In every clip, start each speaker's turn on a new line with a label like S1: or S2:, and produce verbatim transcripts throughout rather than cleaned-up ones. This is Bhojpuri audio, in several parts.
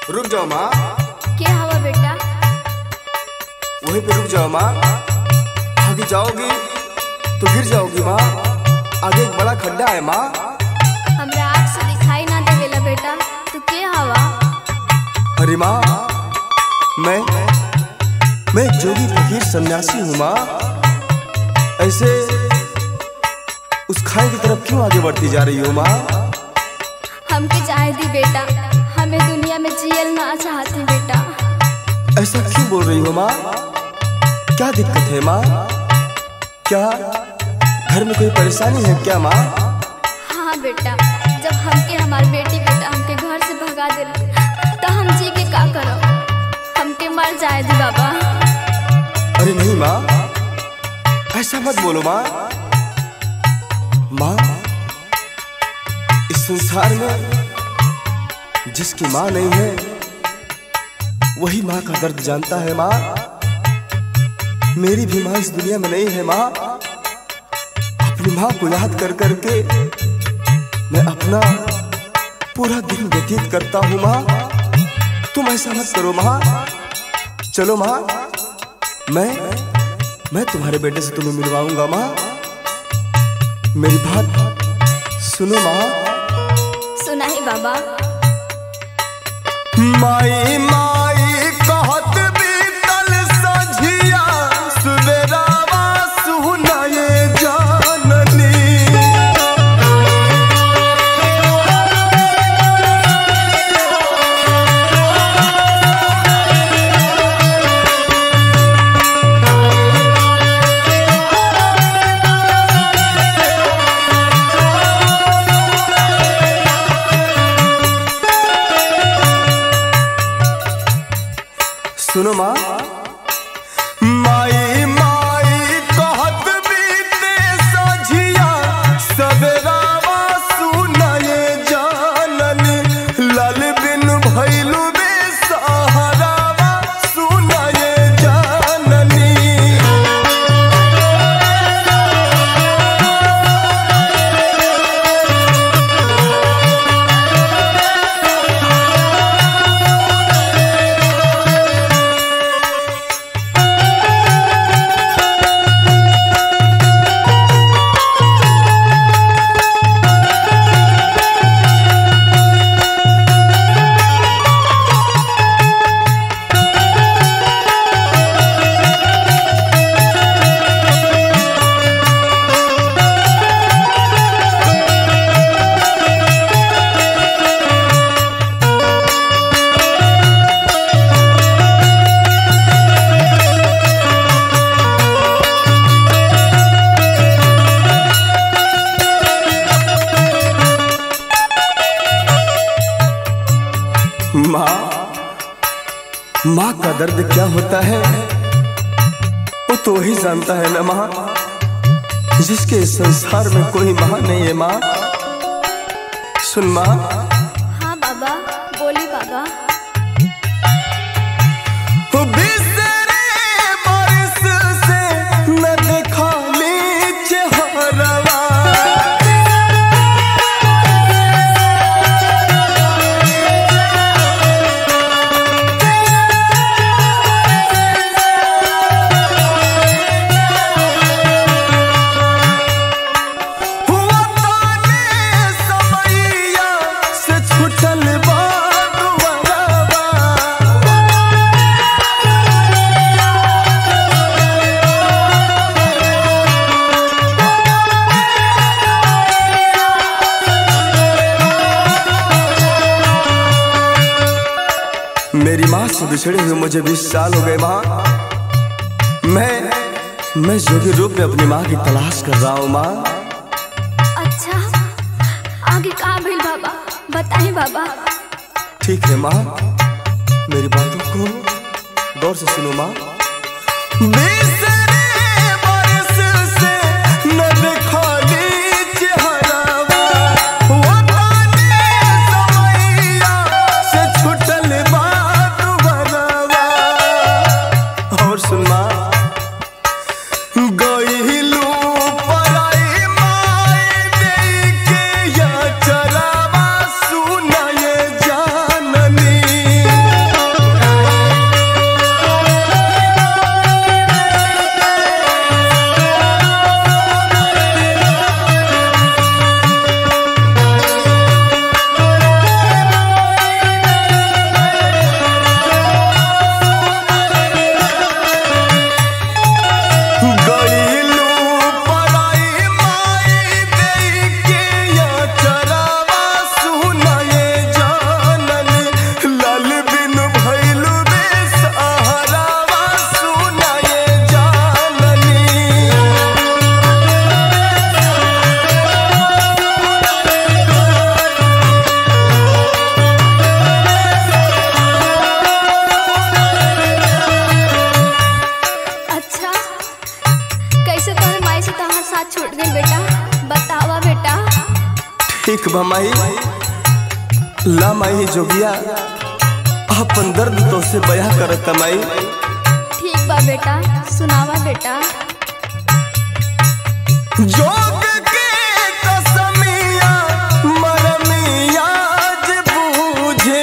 S1: रुक जाओ माँ।
S2: क्या हुआ बेटा?
S1: वहीं पे रुक जाओ माँ। आगे जाओगी तो गिर जाओगी माँ। आगे एक बड़ा खड्डा है माँ।
S2: हमरा आँख से दिखाई ना देवेला बेटा। तू क्या हवा?
S1: अरे माँ, मैं मैं एक जोगी फकीर सन्यासी हूँ माँ। ऐसे उस खाई की तरफ क्यों आगे बढ़ती जा रही हो माँ?
S2: हमके चाहे दी बेटा, हमें दुनिया में जियल ना चाहती बेटा।
S1: ऐसा क्यों बोल रही हो माँ? क्या दिक्कत है माँ? क्या घर में कोई परेशानी है क्या माँ?
S2: हाँ बेटा, जब हमके हमारी बेटी बेटा हमके घर से भगा दे तो हम जी के का करो? हमके मर जाए दी बाबा।
S1: अरे नहीं माँ, ऐसा मत बोलो माँ। माँ, इस संसार में जिसकी माँ नहीं है वही माँ का दर्द जानता है माँ। मेरी भी माँ इस दुनिया में नहीं है माँ। अपनी माँ को याद कर करके मैं अपना पूरा दिन व्यतीत करता हूँ माँ। तुम ऐसा मत करो माँ। चलो माँ, मैं मैं तुम्हारे बेटे से तुम्हें मिलवाऊंगा माँ। मेरी बात सुनो माँ।
S2: सुना ही बाबा।
S1: माई माई कहत बीतल सझिया, सुबेरावा सुनाए जाननी। सुनो माँ। माई माई कहत बीते सझिया, सबेरावा सुनाए जाननी। लाल बिन भइलु बेसहारावा सुनाए जाननी। माँ, माँ का दर्द क्या होता है वो तो वही जानता है ना माँ, जिसके इस संसार में कोई माँ नहीं है माँ। सुन माँ।
S2: हाँ बाबा, बोली बाबा।
S1: बिसरे बरस से न देखा ली चेहरवा। मेरी माँ से बिछड़े हुए मुझे बीस साल हो गए माँ। मैं मैं जोगी रूप में अपनी माँ की तलाश कर रहा हूँ माँ।
S2: अच्छा, आगे कहाँ भइल बाबा? बताइए बाबा।
S1: ठीक है माँ, मेरी बातों को गौर से सुनो माँ। सुनाए जाननी। बा माई, ला माई जोगिया अपन दर्द तो से बयां करत माई।
S2: ठीक बा बेटा, सुनावा बेटा।
S1: जोग के कसमिया मरमिया जे बूझे,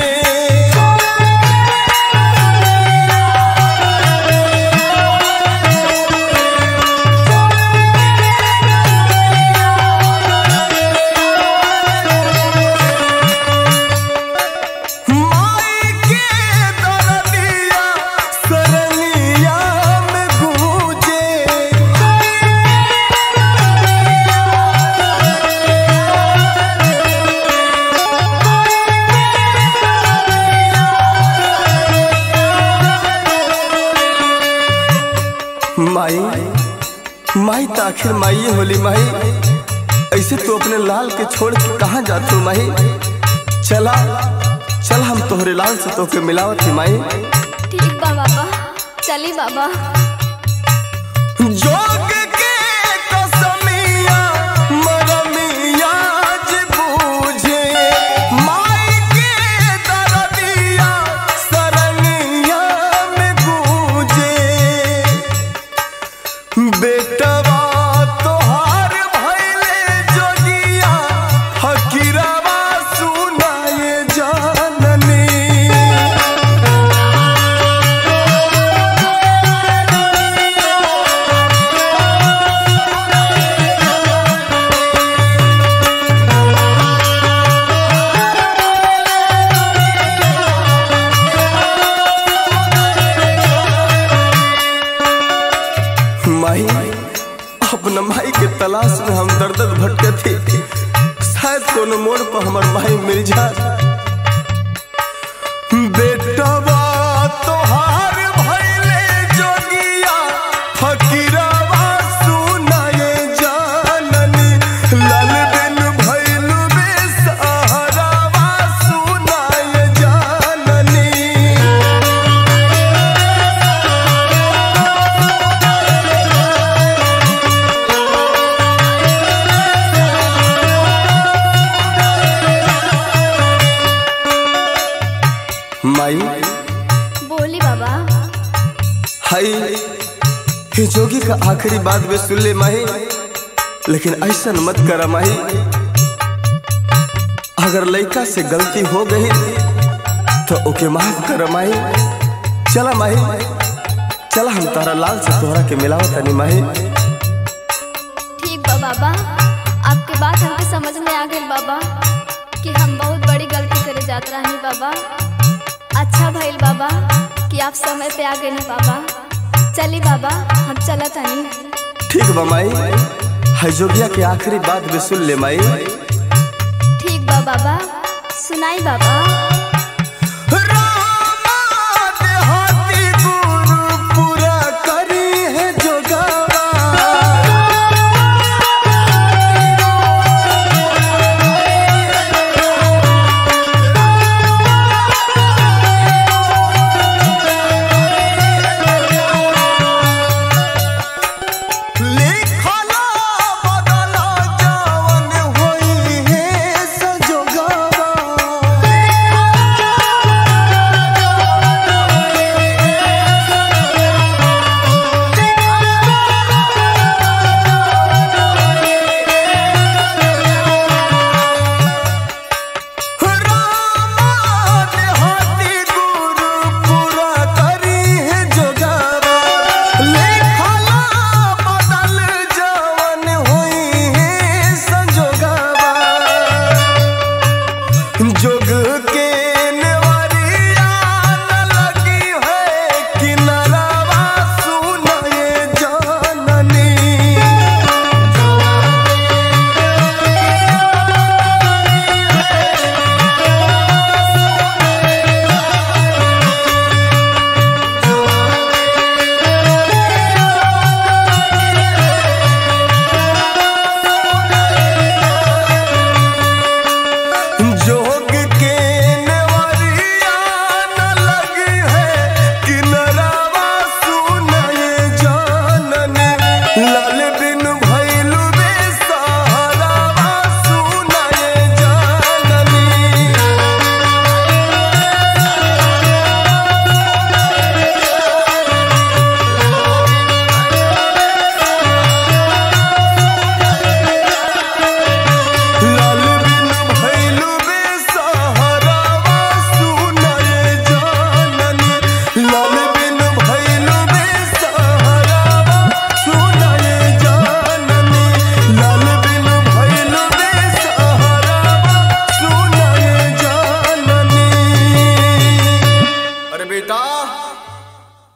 S1: माई माई तो आखिर माई होली माई। ऐसे तो अपने लाल के छोड़ के कहाँ जाते माई। चला चल हम तोहरे लाल से तो के मिलावत ही माई।
S2: ठीक बा बाबा, चली बाबा।
S1: जोग के कसमिया मरमिया जे बूझे, माई के दरदिया सरनिया में गूंजे। बेटवा तोहार भइले जोगिया फकीरवा सुनाए जाननी। माई अपना माई के तलाश में हम दर्द भटके थे। शायद कोनो मोड़ पर हमार माई मिल जाए। बेटवा तोहार भइले जोगिया फकीरवा सुनाए जाननी। लाल बिन भइल बेसहारावा सुनाए जाननी। माई
S2: बोली बाबा।
S1: हाय हे जोगी का आखिरी बात भी सुन ले माही, लेकिन ऐसा मत करा माही। अगर लड़का से गलती हो गई तो ओके माफ कर माही। चला माही, चला हम तारा लाल से तोहरा के मिलावत नहीं माही।
S2: ठीक बा बाबा, आपके बात हमके समझ में आ गई बाबा कि हम बहुत बड़ी गलती करे जात रही बाबा। अच्छा भइल बाबा कि आप समय पे आ गए बाबा। चली बाबा, हम चलत हनी।
S1: ठीक बा माई, है जोगिया के आखिरी बात भी सुन ले माई।
S2: ठीक बा बाबा, सुनाई बाबा।
S1: बदला जावन होई है सजोगावा।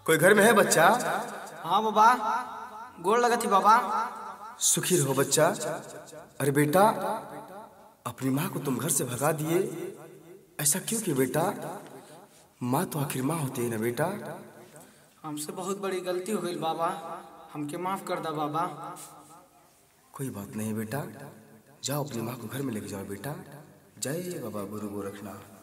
S1: कोई घर में है बच्चा?
S3: हाँ बाबा, गोड़ लगा थी बाबा।
S1: सुखी रहो बच्चा। अरे बेटा, अपनी माँ को तुम घर से भगा दिए, ऐसा क्यों किया बेटा? माँ तो आखिर माँ होती है ना बेटा।
S3: हमसे बहुत बड़ी गलती हो गई बाबा, हमके माफ कर दो बाबा।
S1: कोई बात नहीं बेटा, जाओ अपनी माँ को घर में लेके जाओ बेटा। जय बाबा गुरु गोरखनाथ।